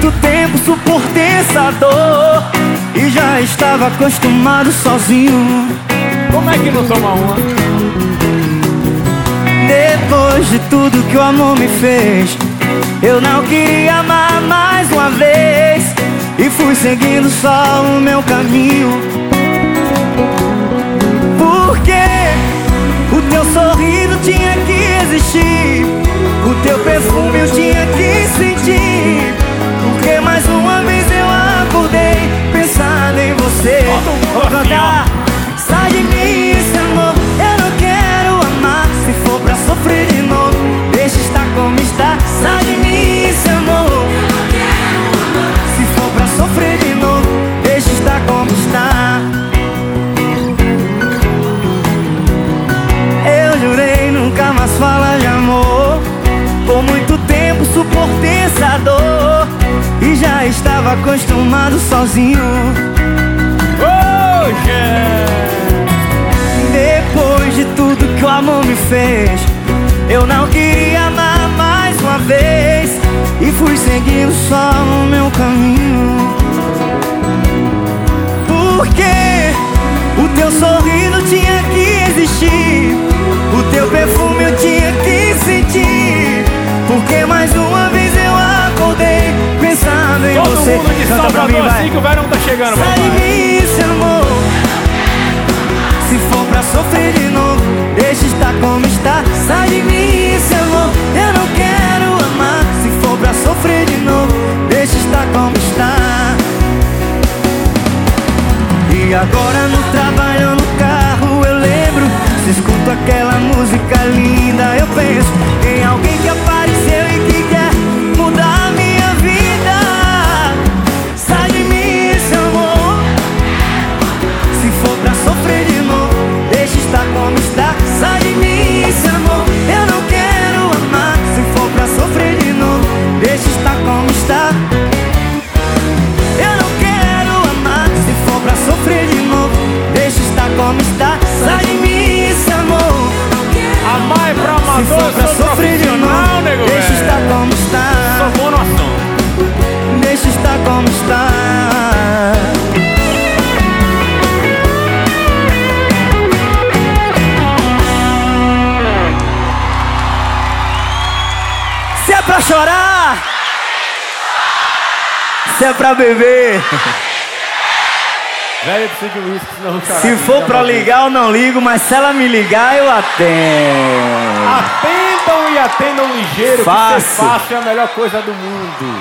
muito tempo suportei essa dor e já estava acostumado sozinho. Como é que não toma uma? Depois de tudo que o amor me fez, eu não queria amar mais uma vez e fui seguindo só o meu caminho. Porque o teu sorriso tinha que existir, o teu perfume eu tinha que sentir. Porque mais uma vez eu acordei pensando em você. Vou cantar. Sai de mim esse amor, eu não quero amar. Se for pra sofrer de novo, deixa estar como está. Sai de mim esse amor, eu não quero amar. Se for pra sofrer de novo, deixa estar como está. Eu jurei nunca mais falar de amor. Por muito tempo suportei essa dor e já estava acostumado sozinho. Depois de tudo que o amor me fez, eu não queria amar mais uma vez e fui seguindo só o meu caminho. Porque o teu sorriso tinha que existir, o teu perfume eu tinha que sentir. Porque mais uma vez eu acordei pensando em todo você. Mundo de Canta pra mim, vai. Assim que o verão tá chegando, sai de mim, esse amor. Se for pra sofrer de novo, deixa estar como está. Sai de mim, esse amor, eu não quero amar. Se for pra sofrer de novo, deixa estar como está. E agora no trabalho ou no carro eu lembro, se escuto aquela música linda, eu penso em alguém que apareceu e que quer mudar a minha vida. Sai de mim esse amor, se for pra sofrer de novo, deixa estar como está. Sai de mim esse amor, eu não quero amar. Se for pra sofrer de novo, deixa estar como está. Eu não quero amar. Se for pra sofrer de novo, deixa estar como está. Sai de mim esse amor. Amar é pra amador, se for pra sofrer de novo, nego, deixa estar como está. Sou bom no assunto. Deixa estar como está. Se é pra chorar, se é pra beber, velho, eu preciso de uísque, senão eu vou chorar. se for pra ligar eu não ligo, mas se ela me ligar eu atendo. Atendam e atendam ligeiro, Fácil. que ser fácil é a melhor coisa do mundo.